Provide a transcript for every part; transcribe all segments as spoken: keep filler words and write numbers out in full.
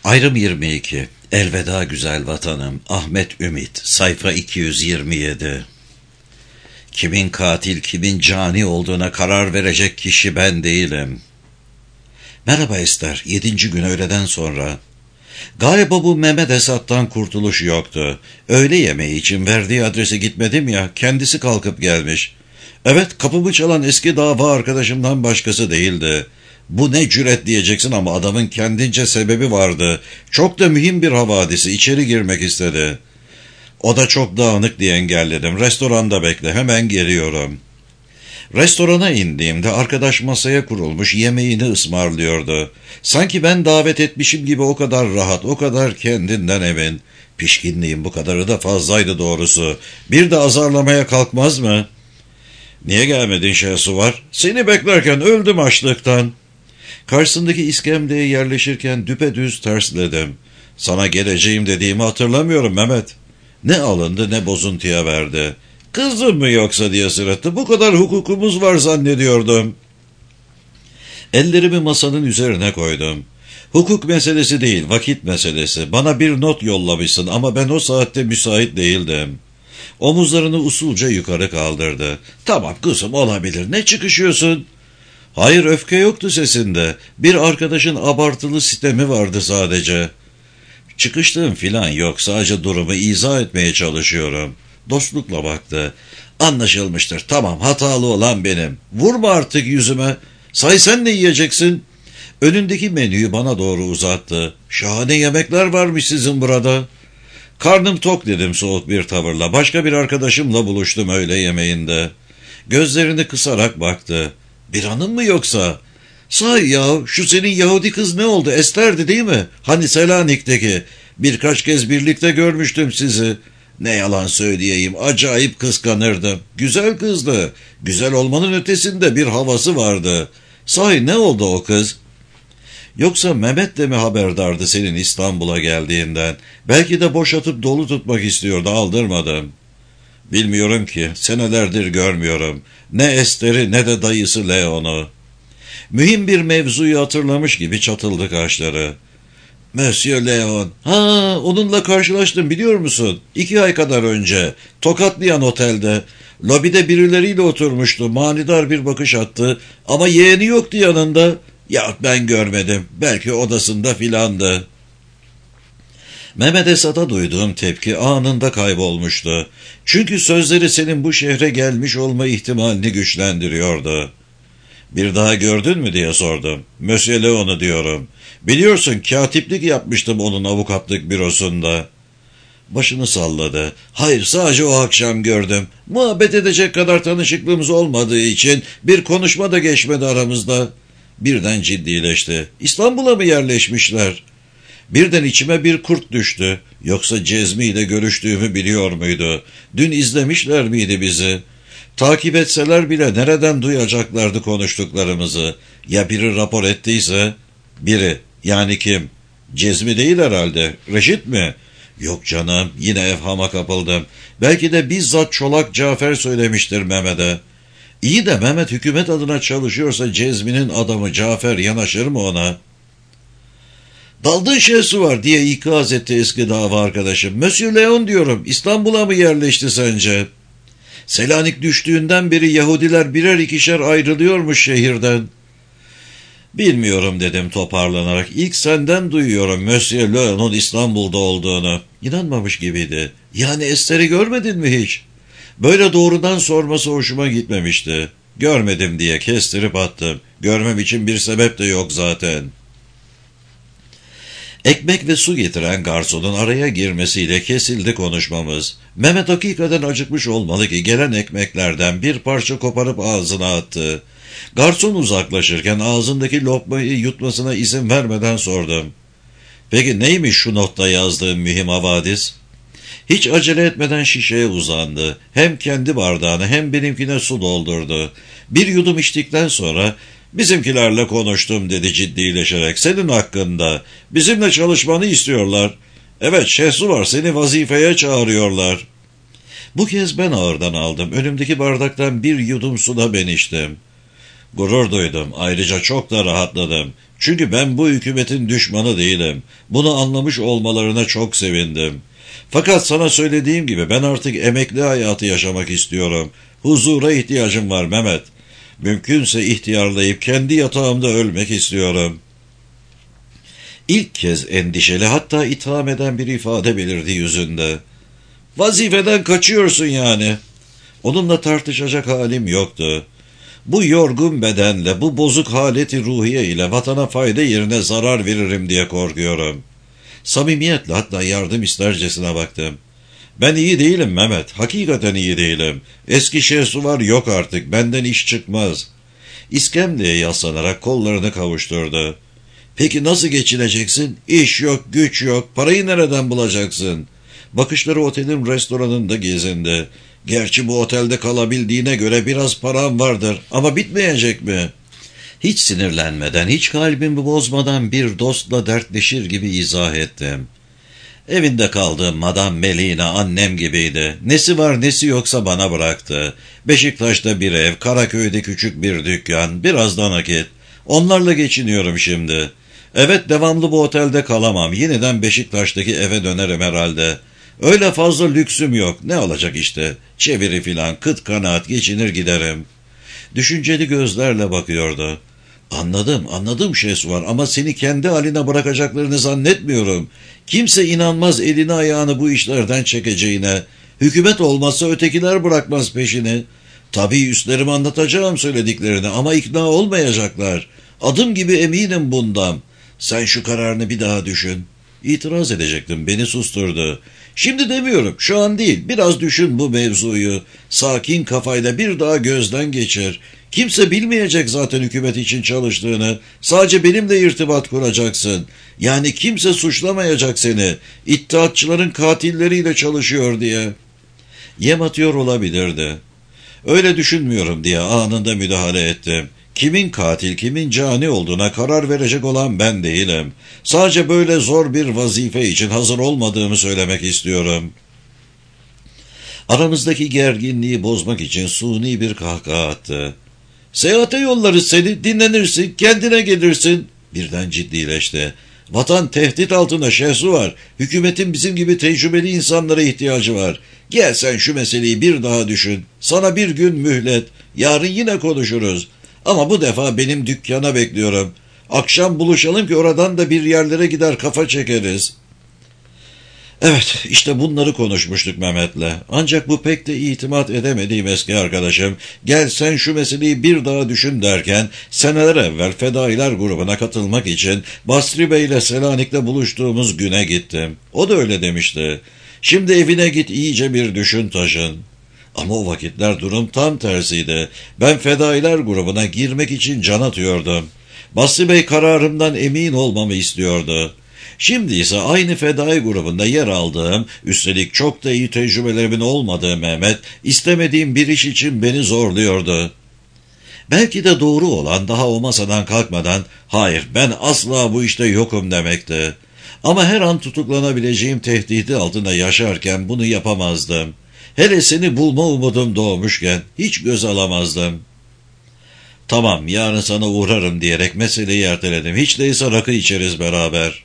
Ayrım yirmi iki. Elveda güzel vatanım. Ahmet Ümit. Sayfa iki yüz yirmi yedi. Kimin katil, kimin cani olduğuna karar verecek kişi ben değilim. Merhaba Ester. Yedinci gün öğleden sonra. Galiba bu Mehmet Esat'tan kurtuluş yoktu. Öğle yemeği için verdiği adrese gitmedim ya, kendisi kalkıp gelmiş. Evet, kapımı çalan eski dava arkadaşımdan başkası değildi. Bu ne cüret diyeceksin ama adamın kendince sebebi vardı. Çok da mühim bir havadisi, içeri girmek istedi. O da çok dağınık diye engelledim. Restoranda bekle, hemen geliyorum. Restorana indiğimde arkadaş masaya kurulmuş yemeğini ısmarlıyordu. Sanki ben davet etmişim gibi o kadar rahat, o kadar kendinden emin. Pişkinliğim bu kadarı da fazlaydı doğrusu. Bir de azarlamaya kalkmaz mı? Niye gelmedin Şehsuvar? Seni beklerken öldüm açlıktan. Karşısındaki iskemleye yerleşirken düpedüz tersledim. Sana geleceğim dediğimi hatırlamıyorum Mehmet. Ne alındı ne bozuntuya verdi. Kızdın mı yoksa diye sırıttı. Bu kadar hukukumuz var zannediyordum. Ellerimi masanın üzerine koydum. Hukuk meselesi değil, vakit meselesi. Bana bir not yollamışsın ama ben o saatte müsait değildim. Omuzlarını usulca yukarı kaldırdı. Tamam kızım, olabilir. Ne çıkışıyorsun? Hayır, öfke yoktu sesinde. Bir arkadaşın abartılı sistemi vardı sadece. Çıkıştığım filan yok. Sadece durumu izah etmeye çalışıyorum. Dostlukla baktı. Anlaşılmıştır. Tamam, hatalı olan benim. Vurma artık yüzüme. Say sen ne yiyeceksin? Önündeki menüyü bana doğru uzattı. Şahane yemekler varmış sizin burada. Karnım tok dedim soğuk bir tavırla. Başka bir arkadaşımla buluştum öğle yemeğinde. Gözlerini kısarak baktı. Bir hanım mı yoksa? Sahi ya, şu senin Yahudi kız ne oldu? Ester'di değil mi? Hani Selanik'teki. Birkaç kez birlikte görmüştüm sizi. Ne yalan söyleyeyim, acayip kıskanırdım. Güzel kızdı. Güzel olmanın ötesinde bir havası vardı. Sahi ne oldu o kız? Yoksa Mehmet de mi haberdardı senin İstanbul'a geldiğinden? Belki de boşatıp dolu tutmak istiyordu, aldırmadım. Bilmiyorum ki, senelerdir görmüyorum. Ne Ester'i ne de dayısı Leon'u. Mühim bir mevzuyu hatırlamış gibi çatıldı kaşları. Monsieur Leon. Ha, onunla karşılaştım biliyor musun? İki ay kadar önce. Tokatlayan otelde. Lobide birileriyle oturmuştu. Manidar bir bakış attı. Ama yeğeni yoktu yanında. Ya ben görmedim. Belki odasında filandı. Mehmet Esat'a duyduğum tepki anında kaybolmuştu. Çünkü sözleri senin bu şehre gelmiş olma ihtimalini güçlendiriyordu. Bir daha gördün mü diye sordum. Monsieur Leon'u diyorum. Biliyorsun katiplik yapmıştım onun avukatlık bürosunda. Başını salladı. Hayır, sadece o akşam gördüm. Muhabbet edecek kadar tanışıklığımız olmadığı için bir konuşma da geçmedi aramızda. Birden ciddileşti. İstanbul'a mı yerleşmişler? Birden içime bir kurt düştü. Yoksa Cezmi ile görüştüğümü biliyor muydu? Dün izlemişler miydi bizi? Takip etseler bile nereden duyacaklardı konuştuklarımızı? Ya biri rapor ettiyse? Biri. Yani kim? Cezmi değil herhalde. Reşit mi? Yok canım, yine evhama kapıldım. Belki de bizzat Çolak Cafer söylemiştir Mehmet'e. İyi de Mehmet hükümet adına çalışıyorsa Cezmi'nin adamı Cafer yanaşır mı ona? Daldığın şeysi var diye ikaz etti eski dava arkadaşım. Monsieur Leon diyorum, İstanbul'a mı yerleşti sence? Selanik düştüğünden beri Yahudiler birer ikişer ayrılıyormuş şehirden. Bilmiyorum dedim toparlanarak. İlk senden duyuyorum Monsieur Leon'un İstanbul'da olduğunu. İnanmamış gibiydi. Yani Ester'i görmedin mi hiç? Böyle doğrudan sorması hoşuma gitmemişti. Görmedim diye kestirip attım. Görmem için bir sebep de yok zaten. Ekmek ve su getiren garsonun araya girmesiyle kesildi konuşmamız. Mehmet hakikaten acıkmış olmalı ki gelen ekmeklerden bir parça koparıp ağzına attı. Garson uzaklaşırken ağzındaki lokmayı yutmasına izin vermeden sordum. Peki neymiş şu notta yazdığım mühim havadis? Hiç acele etmeden şişeye uzandı. Hem kendi bardağını hem benimkine su doldurdu. Bir yudum içtikten sonra bizimkilerle konuştum dedi ciddileşerek. Senin hakkında. Bizimle çalışmanı istiyorlar. Evet, Şehsuvar seni vazifeye çağırıyorlar. Bu kez ben ağırdan aldım. Önümdeki bardaktan bir yudum suda ben içtim. Gurur duydum. Ayrıca çok da rahatladım. Çünkü ben bu hükümetin düşmanı değilim. Bunu anlamış olmalarına çok sevindim. Fakat sana söylediğim gibi ben artık emekli hayatı yaşamak istiyorum. Huzura ihtiyacım var Mehmet. Mümkünse ihtiyarlayıp kendi yatağımda ölmek istiyorum. İlk kez endişeli, hatta itham eden bir ifade belirdi yüzünde. Vazifeden kaçıyorsun yani. Onunla tartışacak halim yoktu. Bu yorgun bedenle, bu bozuk haleti ruhiye ile vatana fayda yerine zarar veririm diye korkuyorum. Samimiyetle, hatta yardım istercesine baktım. Ben iyi değilim Mehmet, hakikaten iyi değilim. Eski Şehsuvar yok artık, benden iş çıkmaz. İskemleye yaslanarak kollarını kavuşturdu. Peki nasıl geçineceksin? İş yok, güç yok, parayı nereden bulacaksın? Bakışları otelin restoranında gezindi. Gerçi bu otelde kalabildiğine göre biraz param vardır ama bitmeyecek mi? Hiç sinirlenmeden, hiç kalbimi bozmadan bir dostla dertleşir gibi izah ettim. Evinde kaldığım Madame Melina annem gibiydi. Nesi var nesi yoksa bana bıraktı. Beşiktaş'ta bir ev, Karaköy'de küçük bir dükkan, biraz da nakit. Onlarla geçiniyorum şimdi. Evet, devamlı bu otelde kalamam. Yeniden Beşiktaş'taki eve dönerim herhalde. Öyle fazla lüksüm yok. Ne olacak işte. Çeviri filan, kıt kanaat geçinir giderim. Düşünceli gözlerle bakıyordu. Anladım, anladım Şehsuvar ama seni kendi haline bırakacaklarını zannetmiyorum. Kimse inanmaz elini ayağını bu işlerden çekeceğine. Hükümet olmazsa ötekiler bırakmaz peşini. Tabii üstlerime anlatacağım söylediklerini ama ikna olmayacaklar. Adım gibi eminim bundan. Sen şu kararını bir daha düşün. İtiraz edecektim, beni susturdu. Şimdi demiyorum, şu an değil, biraz düşün bu mevzuyu. Sakin kafayla bir daha gözden geçir. Kimse bilmeyecek zaten hükümet için çalıştığını. Sadece benimle irtibat kuracaksın. Yani kimse suçlamayacak seni. İttihatçıların katilleriyle çalışıyor diye. Yem atıyor olabilirdi. Öyle düşünmüyorum diye anında müdahale ettim. Kimin katil, kimin cani olduğuna karar verecek olan ben değilim. Sadece böyle zor bir vazife için hazır olmadığımı söylemek istiyorum. Aramızdaki gerginliği bozmak için suni bir kahkaha attı. Seyahate yollarız seni, dinlenirsin, kendine gelirsin. Birden ciddileşti. Vatan tehdit altında Şehsuvar. Hükümetin bizim gibi tecrübeli insanlara ihtiyacı var. Gel sen şu meseleyi bir daha düşün. Sana bir gün mühlet. Yarın yine konuşuruz. Ama bu defa benim dükkana bekliyorum. Akşam buluşalım ki oradan da bir yerlere gider kafa çekeriz. Evet, işte bunları konuşmuştuk Mehmet'le. Ancak bu pek de itimat edemediğim eski arkadaşım, gel sen şu meseleyi bir daha düşün derken, seneler evvel Fedailer grubuna katılmak için Basri Bey ile Selanik'te buluştuğumuz güne gittim. O da öyle demişti. Şimdi evine git, iyice bir düşün taşın. Ama o vakitler durum tam tersiydi. Ben Fedailer grubuna girmek için can atıyordum. Basri Bey kararımdan emin olmamı istiyordu. Şimdi ise aynı fedai grubunda yer aldığım, üstelik çok da iyi tecrübelerimin olmadığı Mehmet, istemediğim bir iş için beni zorluyordu. Belki de doğru olan daha o masadan kalkmadan, hayır ben asla bu işte yokum demekti. Ama her an tutuklanabileceğim tehdidi altında yaşarken bunu yapamazdım. Hele seni bulma umudum doğmuşken hiç göz alamazdım. Tamam, yarın sana uğrarım diyerek meseleyi erteledim. Hiç değilse rakı içeriz beraber.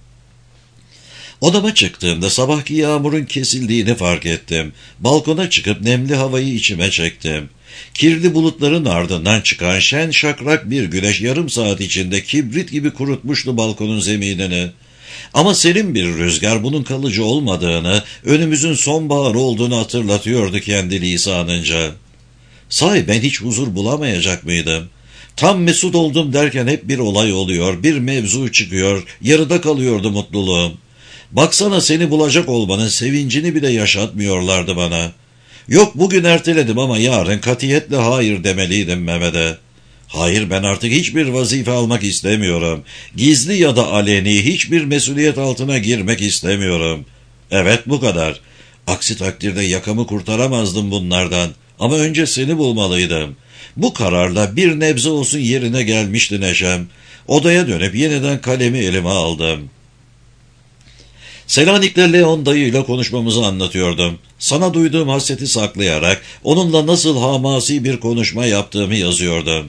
Odama çıktığımda sabahki yağmurun kesildiğini fark ettim. Balkona çıkıp nemli havayı içime çektim. Kirli bulutların ardından çıkan şen şakrak bir güneş yarım saat içinde kibrit gibi kurutmuştu balkonun zeminini. Ama serin bir rüzgar bunun kalıcı olmadığını, önümüzün sonbahar olduğunu hatırlatıyordu kendi lisanınca. Sahi ben hiç huzur bulamayacak mıydım? Tam mesut oldum derken hep bir olay oluyor, bir mevzu çıkıyor, yarıda kalıyordu mutluluğum. Baksana seni bulacak olmanın sevincini bile yaşatmıyorlardı bana. Yok bugün erteledim ama yarın katiyetle hayır demeliydim Mehmet'e. Hayır ben artık hiçbir vazife almak istemiyorum. Gizli ya da aleni hiçbir mesuliyet altına girmek istemiyorum. Evet bu kadar. Aksi takdirde yakamı kurtaramazdım bunlardan. Ama önce seni bulmalıydım. Bu kararla bir nebze olsun yerine gelmişti neşem. Odaya dönüp yeniden kalemi elime aldım. Selanik'le Leon dayıyla konuşmamızı anlatıyordum. Sana duyduğum hasreti saklayarak onunla nasıl hamasi bir konuşma yaptığımı yazıyordum.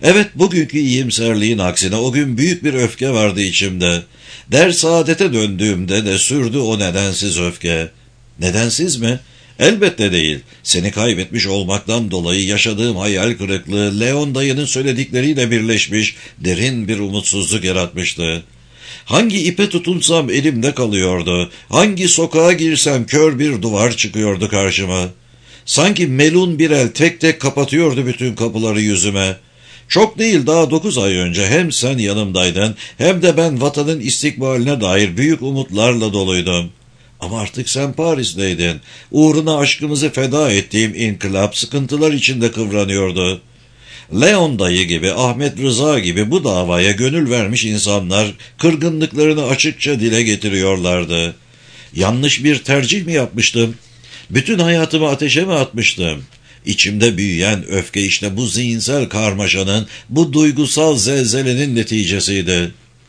Evet, bugünkü iyimserliğin aksine o gün büyük bir öfke vardı içimde. Der saadete döndüğümde de sürdü o nedensiz öfke. Nedensiz mi? Elbette değil. Seni kaybetmiş olmaktan dolayı yaşadığım hayal kırıklığı Leon dayının söyledikleriyle birleşmiş derin bir umutsuzluk yaratmıştı. Hangi ipe tutunsam elimde kalıyordu. Hangi sokağa girsem kör bir duvar çıkıyordu karşıma. Sanki melun bir el tek tek kapatıyordu bütün kapıları yüzüme. Çok değil, daha dokuz ay önce hem sen yanımdaydın hem de ben vatanın istikbaline dair büyük umutlarla doluydum. Ama artık sen Paris'teydin. Uğruna aşkımızı feda ettiğim inkılap sıkıntılar içinde kıvranıyordu. Leon dayı gibi, Ahmet Rıza gibi bu davaya gönül vermiş insanlar kırgınlıklarını açıkça dile getiriyorlardı. Yanlış bir tercih mi yapmıştım? Bütün hayatımı ateşe mi atmıştım? İçimde büyüyen öfke işte bu zihinsel karmaşanın, bu duygusal zelzelenin neticesiydi.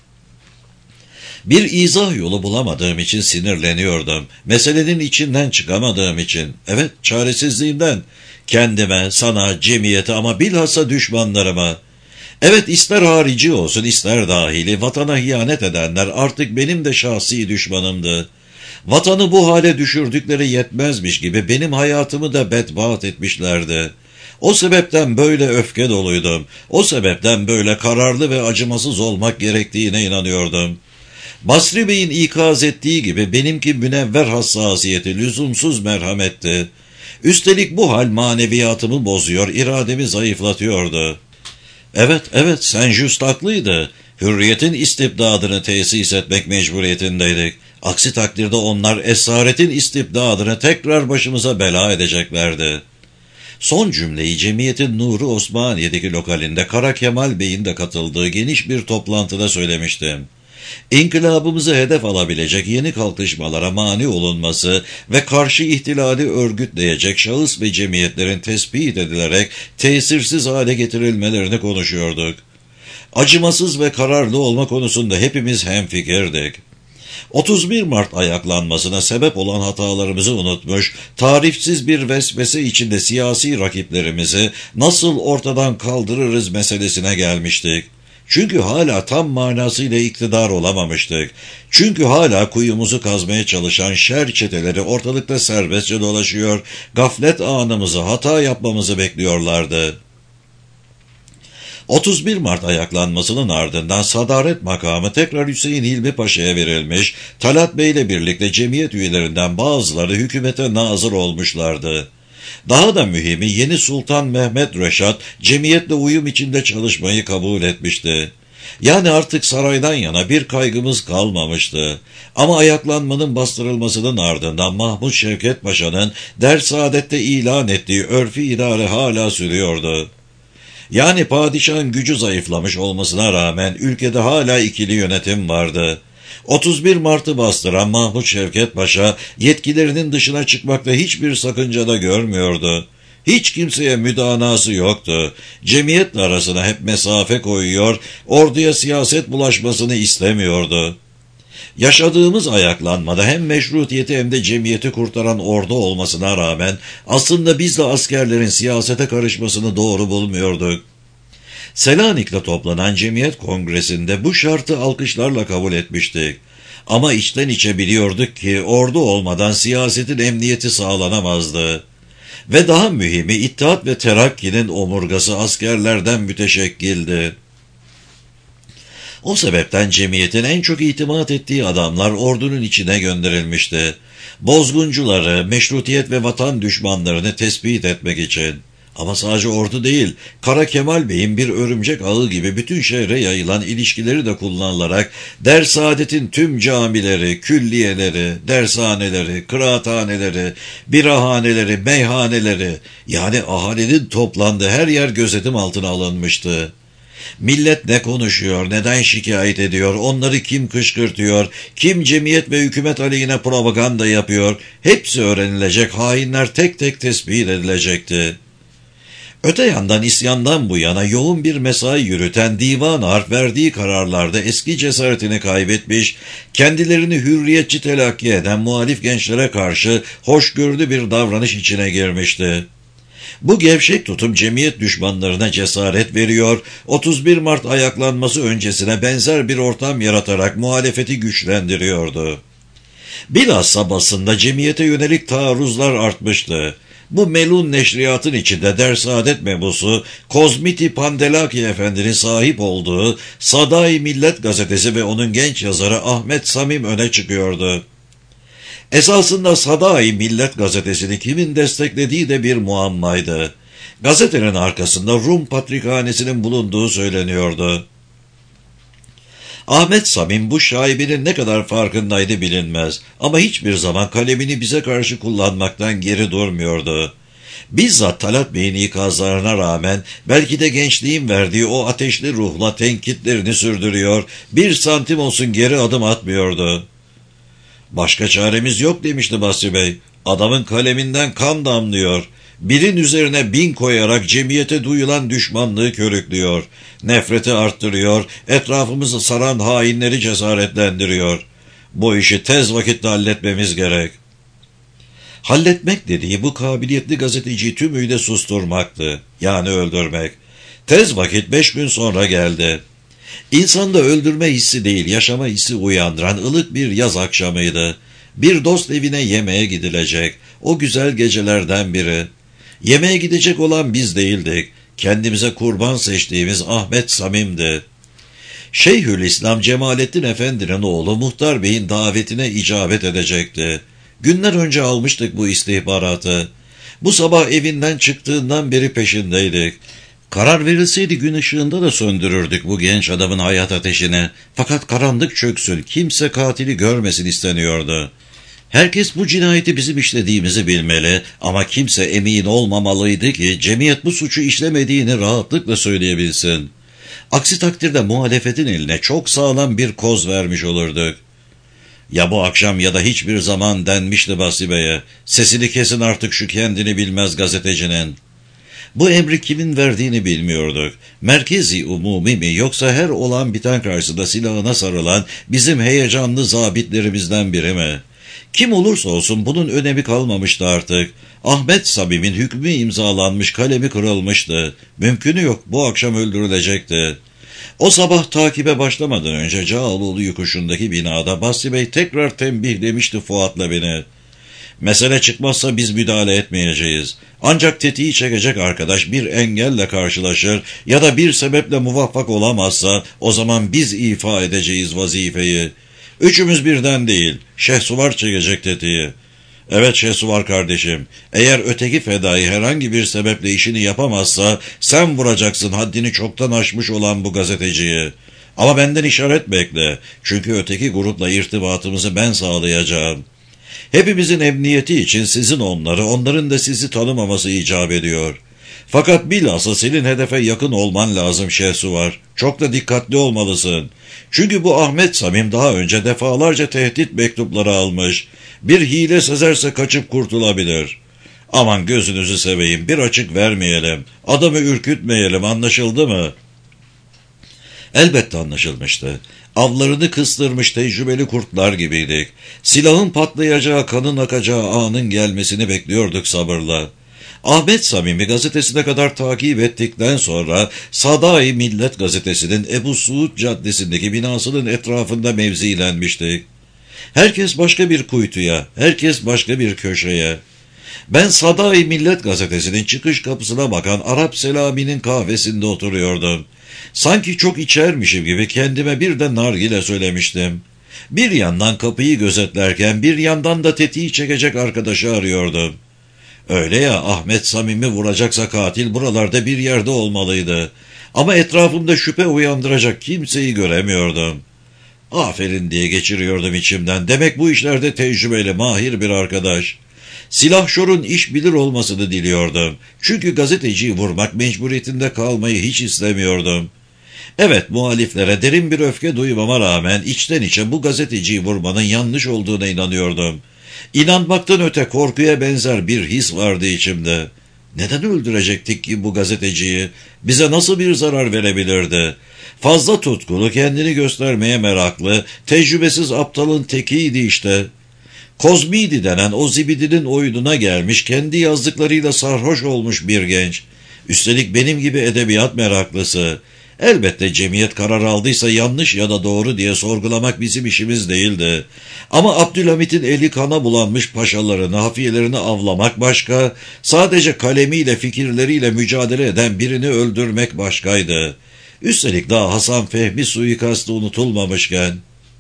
Bir izah yolu bulamadığım için sinirleniyordum. Meselenin içinden çıkamadığım için. Evet, çaresizliğimden. Kendime, sana, cemiyete ama bilhassa düşmanlarıma. Evet, ister harici olsun ister dahili vatana ihanet edenler artık benim de şahsi düşmanımdı. Vatanı bu hale düşürdükleri yetmezmiş gibi benim hayatımı da bedbaat etmişlerdi. O sebepten böyle öfke doluydum. O sebepten böyle kararlı ve acımasız olmak gerektiğine inanıyordum. Basri Bey'in ikaz ettiği gibi benimki münevver hassasiyeti, lüzumsuz merhametti. Üstelik bu hal maneviyatımı bozuyor, irademi zayıflatıyordu. Evet, evet, Saint-Just haklıydı. Hürriyetin istibdadını tesis etmek mecburiyetindeydik. Aksi takdirde onlar esaretin istibdadını tekrar başımıza bela edeceklerdi. Son cümleyi Cemiyet'in Nuru Osmaniye'deki lokalinde Kara Kemal Bey'in de katıldığı geniş bir toplantıda söylemiştim. İnkılabımızı hedef alabilecek yeni kalkışmalara mani olunması ve karşı ihtilali örgütleyecek şahıs ve cemiyetlerin tespit edilerek tesirsiz hale getirilmelerini konuşuyorduk. Acımasız ve kararlı olma konusunda hepimiz hemfikirdik. otuz bir Mart ayaklanmasına sebep olan hatalarımızı unutmuş, tarifsiz bir vesvese içinde siyasi rakiplerimizi nasıl ortadan kaldırırız meselesine gelmiştik. Çünkü hala tam manasıyla iktidar olamamıştık. Çünkü hala kuyumuzu kazmaya çalışan şer çeteleri ortalıkta serbestçe dolaşıyor, gaflet anımızı, hata yapmamızı bekliyorlardı. otuz bir Mart ayaklanmasının ardından sadaret makamı tekrar Hüseyin Hilmi Paşa'ya verilmiş, Talat Bey ile birlikte cemiyet üyelerinden bazıları hükümete nazır olmuşlardı. Daha da mühimi yeni Sultan Mehmet Reşat cemiyetle uyum içinde çalışmayı kabul etmişti. Yani artık saraydan yana bir kaygımız kalmamıştı. Ama ayaklanmanın bastırılmasının ardından Mahmud Şevket Paşa'nın Dersaadet'te ilan ettiği örfi idare hala sürüyordu. Yani padişahın gücü zayıflamış olmasına rağmen ülkede hala ikili yönetim vardı. otuz bir Mart'ı bastıran Mahmud Şevket Paşa yetkilerinin dışına çıkmakta hiçbir sakınca da görmüyordu. Hiç kimseye müdanası yoktu. Cemiyetle arasına hep mesafe koyuyor, orduya siyaset bulaşmasını istemiyordu. Yaşadığımız ayaklanmada hem meşrutiyeti hem de cemiyeti kurtaran ordu olmasına rağmen aslında biz de askerlerin siyasete karışmasını doğru bulmuyorduk. Selanik'te toplanan Cemiyet Kongresi'nde bu şartı alkışlarla kabul etmiştik. Ama içten içe biliyorduk ki ordu olmadan siyasetin emniyeti sağlanamazdı. Ve daha mühimi İttihat ve Terakki'nin omurgası askerlerden müteşekkildi. O sebepten cemiyetin en çok itimat ettiği adamlar ordunun içine gönderilmişti. Bozguncuları, meşrutiyet ve vatan düşmanlarını tespit etmek için. Ama sadece ordu değil, Kara Kemal Bey'in bir örümcek ağı gibi bütün şehre yayılan ilişkileri de kullanılarak Dersaadet'in tüm camileri, külliyeleri, dershaneleri, kıraathaneleri, birahaneleri, meyhaneleri yani ahalinin toplandığı her yer gözetim altına alınmıştı. Millet ne konuşuyor, neden şikayet ediyor, onları kim kışkırtıyor, kim cemiyet ve hükümet aleyhine propaganda yapıyor, hepsi öğrenilecek, hainler tek tek tespit edilecekti. Öte yandan isyandan bu yana yoğun bir mesai yürüten Divan-ı Harp verdiği kararlarda eski cesaretini kaybetmiş, kendilerini hürriyetçi telakki eden muhalif gençlere karşı hoşgörülü bir davranış içine girmişti. Bu gevşek tutum cemiyet düşmanlarına cesaret veriyor, otuz bir Mart ayaklanması öncesine benzer bir ortam yaratarak muhalefeti güçlendiriyordu. Bilhassa basında cemiyete yönelik taarruzlar artmıştı. Bu melun neşriyatın içinde Dersaadet mebusu Kozmiti Pandelaki Efendi'nin sahip olduğu Sadai Millet gazetesi ve onun genç yazarı Ahmet Samim öne çıkıyordu. Esasında Sadai Millet gazetesini kimin desteklediği de bir muammaydı. Gazetenin arkasında Rum Patrikhanesi'nin bulunduğu söyleniyordu. Ahmet Samim bu şaibenin ne kadar farkındaydı bilinmez ama hiçbir zaman kalemini bize karşı kullanmaktan geri durmuyordu. Bizzat Talat Bey'in ikazlarına rağmen belki de gençliğin verdiği o ateşli ruhla tenkitlerini sürdürüyor, bir santim olsun geri adım atmıyordu. Başka çaremiz yok demişti Basri Bey. Adamın kaleminden kan damlıyor. Birin üzerine bin koyarak cemiyete duyulan düşmanlığı körüklüyor. Nefreti arttırıyor, etrafımızı saran hainleri cesaretlendiriyor. Bu işi tez vakitte halletmemiz gerek. Halletmek dediği bu kabiliyetli gazeteciyi tümüyle susturmaktı. Yani öldürmek. Tez vakit beş gün sonra geldi. İnsanda öldürme hissi değil, yaşama hissi uyandıran ılık bir yaz akşamıydı. Bir dost evine yemeğe gidilecek. O güzel gecelerden biri. Yemeğe gidecek olan biz değildik. Kendimize kurban seçtiğimiz Ahmet Samim'di. Şeyhülislam Cemalettin Efendi'nin oğlu Muhtar Bey'in davetine icabet edecekti. Günler önce almıştık bu istihbaratı. Bu sabah evinden çıktığından beri peşindeydik. Karar verilseydi gün ışığında da söndürürdük bu genç adamın hayat ateşini. Fakat karanlık çöksün, kimse katili görmesin isteniyordu. Herkes bu cinayeti bizim işlediğimizi bilmeli ama kimse emin olmamalıydı ki cemiyet bu suçu işlemediğini rahatlıkla söyleyebilsin. Aksi takdirde muhalefetin eline çok sağlam bir koz vermiş olurduk. Ya bu akşam ya da hiçbir zaman denmişti Basri Bey'e. Sesini kesin artık şu kendini bilmez gazetecinin. Bu emri kimin verdiğini bilmiyorduk. Merkezi umumi mi yoksa her olan biten karşısında silahına sarılan bizim heyecanlı zabitlerimizden biri mi? Kim olursa olsun bunun önemi kalmamıştı artık. Ahmet Samim'in hükmü imzalanmış, kalemi kırılmıştı. Mümkünü yok, bu akşam öldürülecekti. O sabah takibe başlamadan önce Cağaloğlu yokuşundaki binada Basri Bey tekrar tembihlemişti Fuat'la beni. Mesele çıkmazsa biz müdahale etmeyeceğiz. Ancak tetiği çekecek arkadaş bir engelle karşılaşır ya da bir sebeple muvaffak olamazsa o zaman biz ifa edeceğiz vazifeyi. Üçümüz birden değil, Şehsuvar çekecek tetiği. Evet Şehsuvar kardeşim, eğer öteki fedai herhangi bir sebeple işini yapamazsa sen vuracaksın haddini çoktan aşmış olan bu gazeteciyi. Ama benden işaret bekle, çünkü öteki grupla irtibatımızı ben sağlayacağım. Hepimizin emniyeti için sizin onları, onların da sizi tanımaması icap ediyor. Fakat bilhassa senin hedefe yakın olman lazım Şehsuvar. Çok da dikkatli olmalısın. Çünkü bu Ahmet Samim daha önce defalarca tehdit mektupları almış. Bir hile sezerse kaçıp kurtulabilir. Aman gözünüzü seveyim, bir açık vermeyelim. Adamı ürkütmeyelim, anlaşıldı mı? Elbette anlaşılmıştı. Avlarını kıstırmış tecrübeli kurtlar gibiydik. Silahın patlayacağı, kanın akacağı anın gelmesini bekliyorduk sabırla. Ahmet Samim'i gazetesine kadar takip ettikten sonra Sadai Millet gazetesinin Ebu Suud Caddesi'ndeki binasının etrafında mevzilenmiştik. Herkes başka bir kuytuya, herkes başka bir köşeye. Ben Sadai Millet gazetesinin çıkış kapısına bakan Arap Selami'nin kahvesinde oturuyordum. Sanki çok içermişim gibi kendime bir de nargile söylemiştim. Bir yandan kapıyı gözetlerken bir yandan da tetiği çekecek arkadaşı arıyordum. Öyle ya, Ahmet Samim'i vuracaksa katil buralarda bir yerde olmalıydı. Ama etrafımda şüphe uyandıracak kimseyi göremiyordum. Aferin diye geçiriyordum içimden. Demek bu işlerde tecrübeli, mahir bir arkadaş. Silahşorun iş bilir olmasını diliyordum. Çünkü gazeteciyi vurmak mecburiyetinde kalmayı hiç istemiyordum. Evet, muhaliflere derin bir öfke duymama rağmen içten içe bu gazeteciyi vurmanın yanlış olduğuna inanıyordum. İnanmaktan öte korkuya benzer bir his vardı içimde. Neden öldürecektik ki bu gazeteciyi? Bize nasıl bir zarar verebilirdi? Fazla tutkulu, kendini göstermeye meraklı, tecrübesiz aptalın tekiydi işte. Kozmidi denen o zibidinin oyununa gelmiş, kendi yazdıklarıyla sarhoş olmuş bir genç. Üstelik benim gibi edebiyat meraklısı. Elbette cemiyet karar aldıysa yanlış ya da doğru diye sorgulamak bizim işimiz değildi. Ama Abdülhamit'in eli kana bulanmış paşalarını, hafiyelerini avlamak başka, sadece kalemiyle, fikirleriyle mücadele eden birini öldürmek başkaydı. Üstelik daha Hasan Fehmi suikastı unutulmamışken.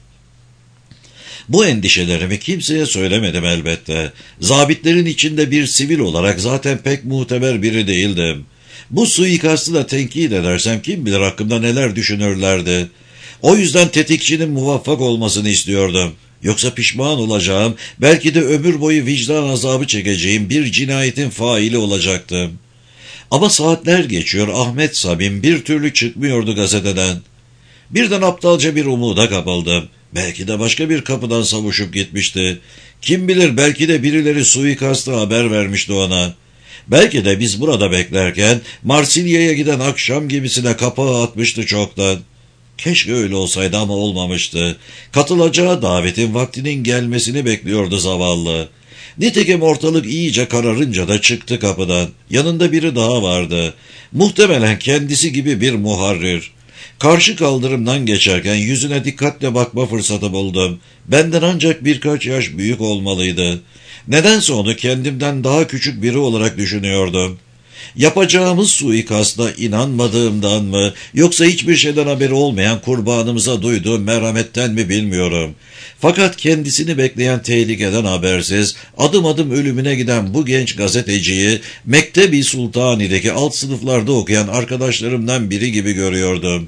Bu endişelerimi kimseye söylemedim elbette. Zabitlerin içinde bir sivil olarak zaten pek muteber biri değildim. Bu suikastı da tenkit edersem kim bilir hakkımda neler düşünürlerdi. O yüzden tetikçinin muvaffak olmasını istiyordum. Yoksa pişman olacağım, belki de ömür boyu vicdan azabı çekeceğim bir cinayetin faili olacaktım. Ama saatler geçiyor, Ahmet Samim bir türlü çıkmıyordu gazeteden. Birden aptalca bir umuda kapıldım. Belki de başka bir kapıdan savuşup gitmişti. Kim bilir, belki de birileri suikastı haber vermişti ona. Belki de biz burada beklerken Marsilya'ya giden akşam gemisine kapağı atmıştı çoktan. Keşke öyle olsaydı ama olmamıştı. Katılacağı davetin vaktinin gelmesini bekliyordu zavallı. Nitekim ortalık iyice kararınca da çıktı kapıdan. Yanında biri daha vardı. Muhtemelen kendisi gibi bir muharrir. Karşı kaldırımdan geçerken yüzüne dikkatle bakma fırsatı buldum. Benden ancak birkaç yaş büyük olmalıydı. Nedense onu kendimden daha küçük biri olarak düşünüyordum. Yapacağımız suikasta inanmadığımdan mı, yoksa hiçbir şeyden haberi olmayan kurbanımıza duyduğum merhametten mi bilmiyorum. Fakat kendisini bekleyen tehlikeden habersiz, adım adım ölümüne giden bu genç gazeteciyi, Mektebi Sultani'deki alt sınıflarda okuyan arkadaşlarımdan biri gibi görüyordum.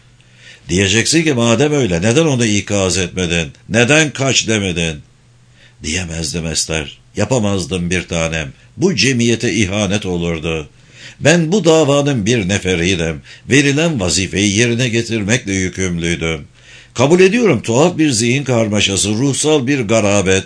Diyeceksin ki madem öyle neden onu ikaz etmedin, neden kaç demedin? Diyemezdim Ester, yapamazdım bir tanem. Bu cemiyete ihanet olurdu. Ben bu davanın bir neferiydim. Verilen vazifeyi yerine getirmekle yükümlüydüm. Kabul ediyorum, tuhaf bir zihin karmaşası, ruhsal bir garabet.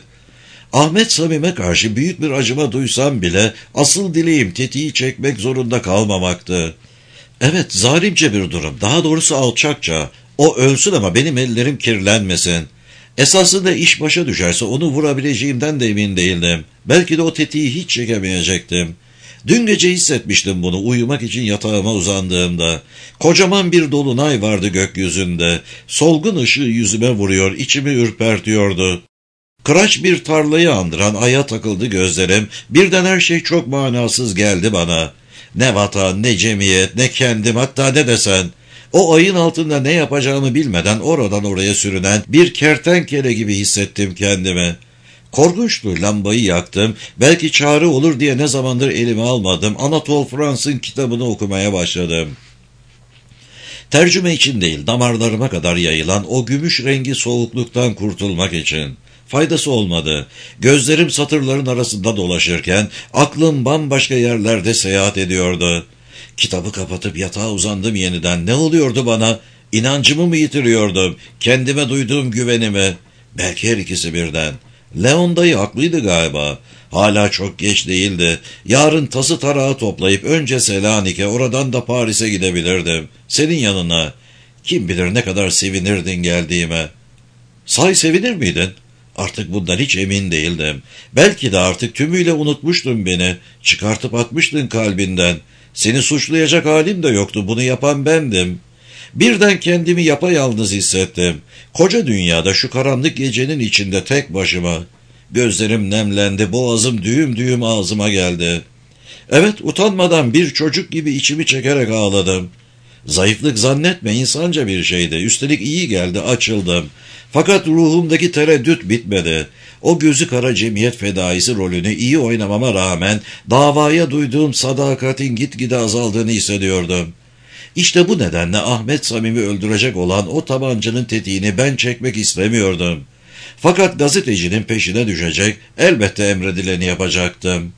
Ahmet Samim'e karşı büyük bir acıma duysam bile asıl dileğim tetiği çekmek zorunda kalmamaktı. Evet, zalimce bir durum, daha doğrusu alçakça. O ölsün ama benim ellerim kirlenmesin. Esasında iş başa düşerse onu vurabileceğimden de emin değildim. Belki de o tetiği hiç çekemeyecektim. Dün gece hissetmiştim bunu uyumak için yatağıma uzandığımda. Kocaman bir dolunay vardı gökyüzünde. Solgun ışığı yüzüme vuruyor, içimi ürpertiyordu. Kıraç bir tarlayı andıran aya takıldı gözlerim. Birden her şey çok manasız geldi bana. Ne vatan, ne cemiyet, ne kendim, hatta ne desen. O ayın altında ne yapacağımı bilmeden oradan oraya sürünen bir kertenkele gibi hissettim kendimi. Korkunçtu, lambayı yaktım. Belki çare olur diye ne zamandır elime almadım. Anatole Frans'ın kitabını okumaya başladım. Tercüme için değil, damarlarıma kadar yayılan o gümüş rengi soğukluktan kurtulmak için. Faydası olmadı. Gözlerim satırların arasında dolaşırken aklım bambaşka yerlerde seyahat ediyordu. Kitabı kapatıp yatağa uzandım yeniden. Ne oluyordu bana? İnancımı mı yitiriyordum? Kendime duyduğum güvenimi? Belki her ikisi birden. Leon dayı haklıydı galiba. Hala çok geç değildi. Yarın tası tarağı toplayıp önce Selanik'e, oradan da Paris'e gidebilirdim. Senin yanına. Kim bilir ne kadar sevinirdin geldiğime. Sahi sevinir miydin? Artık bundan hiç emin değildim. Belki de artık tümüyle unutmuştun beni. Çıkartıp atmıştın kalbinden. Seni suçlayacak halim de yoktu. Bunu yapan bendim. Birden kendimi yapayalnız hissettim. Koca dünyada şu karanlık gecenin içinde tek başıma. Gözlerim nemlendi, boğazım düğüm düğüm ağzıma geldi. Evet, utanmadan bir çocuk gibi içimi çekerek ağladım. Zayıflık zannetme, insanca bir şeydi. Üstelik iyi geldi, açıldım. Fakat ruhumdaki tereddüt bitmedi. O gözü kara cemiyet fedaisi rolünü iyi oynamama rağmen davaya duyduğum sadakatin gitgide azaldığını hissediyordum. İşte bu nedenle Ahmet Samim'i öldürecek olan o tabancanın tetiğini ben çekmek istemiyordum. Fakat gazetecinin peşine düşecek, elbette emredileni yapacaktım.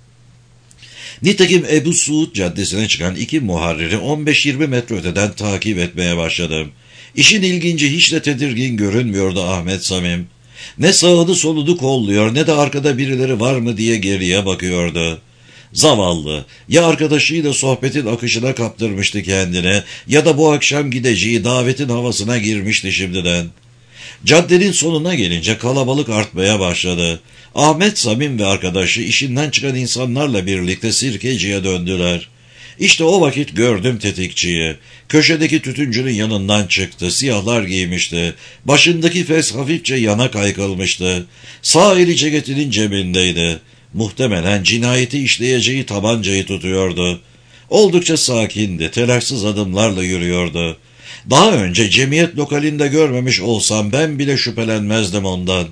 Nitekim Ebu Suud Caddesi'ne çıkan iki muharriri on beş yirmi metre öteden takip etmeye başladım. İşin ilginci, hiç de tedirgin görünmüyordu Ahmet Samim. Ne sağını solunu kolluyor, ne de arkada birileri var mı diye geriye bakıyordu. Zavallı, ya arkadaşıyla sohbetin akışına kaptırmıştı kendine, ya da bu akşam gideceği davetin havasına girmişti şimdiden. Caddenin sonuna gelince kalabalık artmaya başladı. Ahmet, Samim ve arkadaşı işinden çıkan insanlarla birlikte Sirkeci'ye döndüler. İşte o vakit gördüm tetikçiyi. Köşedeki tütüncünün yanından çıktı. Siyahlar giymişti. Başındaki fes hafifçe yana kaykılmıştı. Sağ eli ceketinin cebindeydi. Muhtemelen cinayeti işleyeceği tabancayı tutuyordu. Oldukça sakindi. Telaşsız adımlarla yürüyordu. Daha önce cemiyet lokalinde görmemiş olsam ben bile şüphelenmezdim ondan.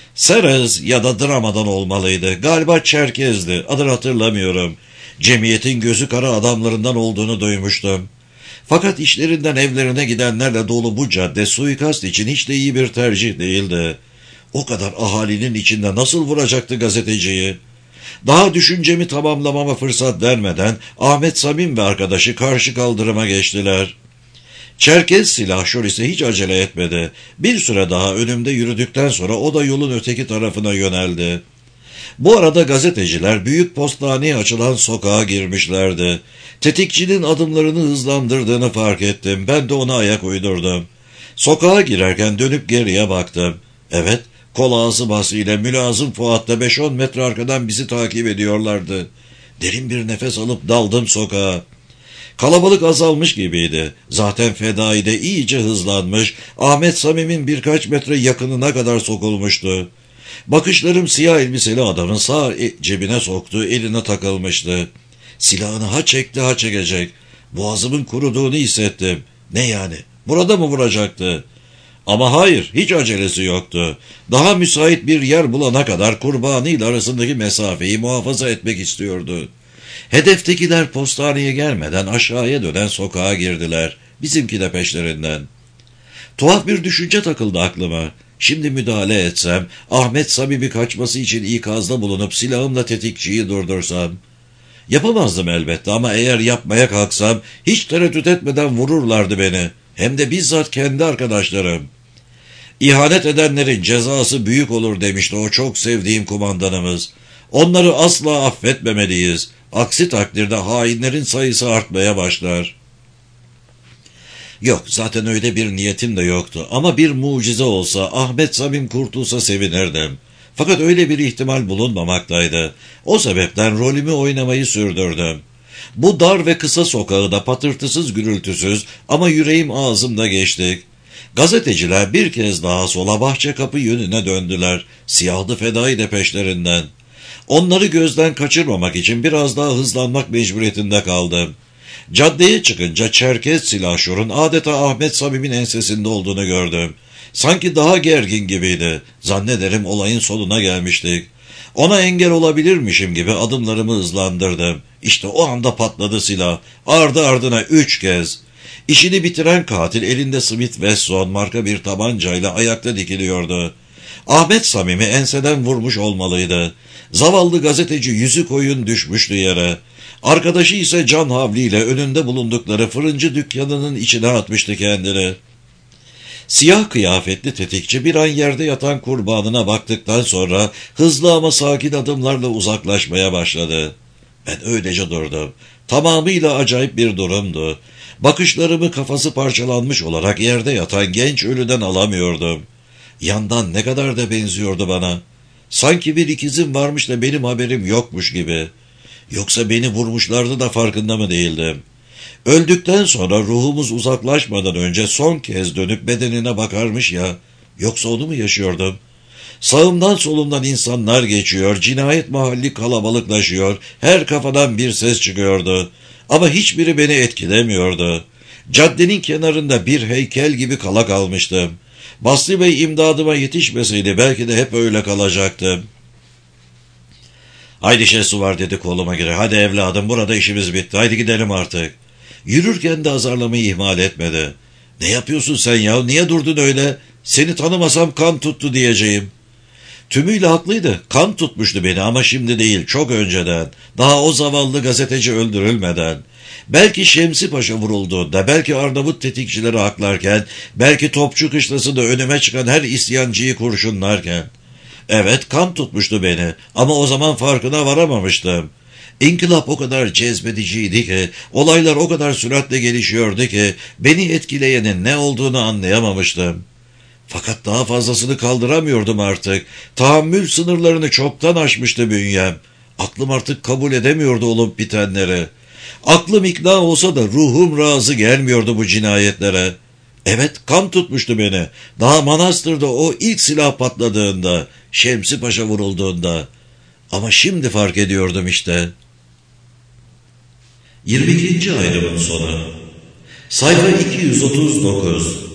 Serez ya da dramadan olmalıydı. Galiba Çerkez'di. Adını hatırlamıyorum. Cemiyetin gözü kara adamlarından olduğunu duymuştum. Fakat işlerinden evlerine gidenlerle dolu bu cadde suikast için hiç de iyi bir tercih değildi. O kadar ahalinin içinde nasıl vuracaktı gazeteciyi? Daha düşüncemi tamamlamama fırsat vermeden Ahmet, Samim ve arkadaşı karşı kaldırıma geçtiler. Çerkez silahşor ise hiç acele etmedi. Bir süre daha önümde yürüdükten sonra o da yolun öteki tarafına yöneldi. Bu arada gazeteciler büyük postaneye açılan sokağa girmişlerdi. Tetikçinin adımlarını hızlandırdığını fark ettim. Ben de ona ayak uydurdum. Sokağa girerken dönüp geriye baktım. Evet, kol ağzı basıyla Mülazım Fuat'ta beş on metre arkadan bizi takip ediyorlardı. Derin bir nefes alıp daldım sokağa. Kalabalık azalmış gibiydi. Zaten fedai de iyice hızlanmış. Ahmet, Samim'in birkaç metre yakınına kadar sokulmuştu. Bakışlarım siyah elbiseli adamın sağ cebine soktuğu eline takılmıştı. Silahını ha çekti ha çekecek. Boğazımın kuruduğunu hissettim. Ne yani? Burada mı vuracaktı? Ama hayır, hiç acelesi yoktu. Daha müsait bir yer bulana kadar kurbanıyla arasındaki mesafeyi muhafaza etmek istiyordu. Hedeftekiler postaneye gelmeden aşağıya dönen sokağa girdiler. Bizimki de peşlerinden. Tuhaf bir düşünce takıldı aklıma. Şimdi müdahale etsem, Ahmet, Samim'i kaçması için ikazda bulunup silahımla tetikçiyi durdursam. Yapamazdım elbette ama eğer yapmaya kalksam hiç tereddüt etmeden vururlardı beni. Hem de bizzat kendi arkadaşlarım. İhanet edenlerin cezası büyük olur demişti o çok sevdiğim kumandanımız. Onları asla affetmemeliyiz. Aksi takdirde hainlerin sayısı artmaya başlar. Yok, zaten öyle bir niyetim de yoktu. Ama bir mucize olsa, Ahmet, Samim kurtulsa sevinirdim. Fakat öyle bir ihtimal bulunmamaktaydı. O sebepten rolümü oynamayı sürdürdüm. Bu dar ve kısa sokağı da patırtısız gürültüsüz ama yüreğim ağzımda geçtik. Gazeteciler bir kez daha sola bahçe kapı yönüne döndüler. Siyahlı fedai de peşlerinden. Onları gözden kaçırmamak için biraz daha hızlanmak mecburiyetinde kaldım. Caddeye çıkınca Çerkez silahşorun adeta Ahmet, Samim'in ensesinde olduğunu gördüm. Sanki daha gergin gibiydi. Zannederim olayın sonuna gelmiştik. Ona engel olabilirmişim gibi adımlarımı hızlandırdım. İşte o anda patladı silah. Ardı ardına üç kez. İşini bitiren katil elinde Smith Wesson marka bir tabancayla ayakta dikiliyordu. Ahmet, Samim'i enseden vurmuş olmalıydı. Zavallı gazeteci yüzü koyun düşmüştü yere. Arkadaşı ise can havliyle önünde bulundukları fırıncı dükkanının içine atmıştı kendini. Siyah kıyafetli tetikçi bir an yerde yatan kurbanına baktıktan sonra hızlı ama sakin adımlarla uzaklaşmaya başladı. Ben öylece durdum. Tamamıyla acayip bir durumdu. Bakışlarımı kafası parçalanmış olarak yerde yatan genç ölüden alamıyordum. Yandan ne kadar da benziyordu bana. Sanki bir ikizim varmış da benim haberim yokmuş gibi. Yoksa beni vurmuşlardı da farkında mı değildim? Öldükten sonra ruhumuz uzaklaşmadan önce son kez dönüp bedenine bakarmış ya, yoksa onu mu yaşıyordum? Sağımdan solumdan insanlar geçiyor, cinayet mahalli kalabalıklaşıyor, her kafadan bir ses çıkıyordu. Ama hiçbiri beni etkilemiyordu. Caddenin kenarında bir heykel gibi kala kalmıştım. Basri Bey imdadıma yetişmeseydi belki de hep öyle kalacaktım. Haydi Şesu var dedi koluma girer. Hadi evladım, burada işimiz bitti. Haydi gidelim artık. Yürürken de azarlamayı ihmal etmedi. Ne yapıyorsun sen ya? Niye durdun öyle? Seni tanımasam kan tuttu diyeceğim. Tümüyle haklıydı. Kan tutmuştu beni ama şimdi değil, çok önceden. Daha o zavallı gazeteci öldürülmeden. Belki Şemsi Paşa vurulduğunda, belki Arnavut tetikçileri haklarken, belki Topçu Kışlası'nda önüme çıkan her isyancıyı kurşunlarken. Evet, kan tutmuştu beni ama o zaman farkına varamamıştım. İnkılap o kadar cezbediciydi ki, olaylar o kadar süratle gelişiyordu ki, beni etkileyenin ne olduğunu anlayamamıştım. Fakat daha fazlasını kaldıramıyordum artık. Tahammül sınırlarını çoktan aşmıştı bünyem. Aklım artık kabul edemiyordu olup bitenleri. Aklım ikna olsa da ruhum razı gelmiyordu bu cinayetlere. Evet, kan tutmuştu beni. Daha Manastır'da o ilk silah patladığında, Şemsi Paşa vurulduğunda. Ama şimdi fark ediyordum işte. yirmi ikinci ayrımın sonu. Sayfa iki yüz otuz dokuz.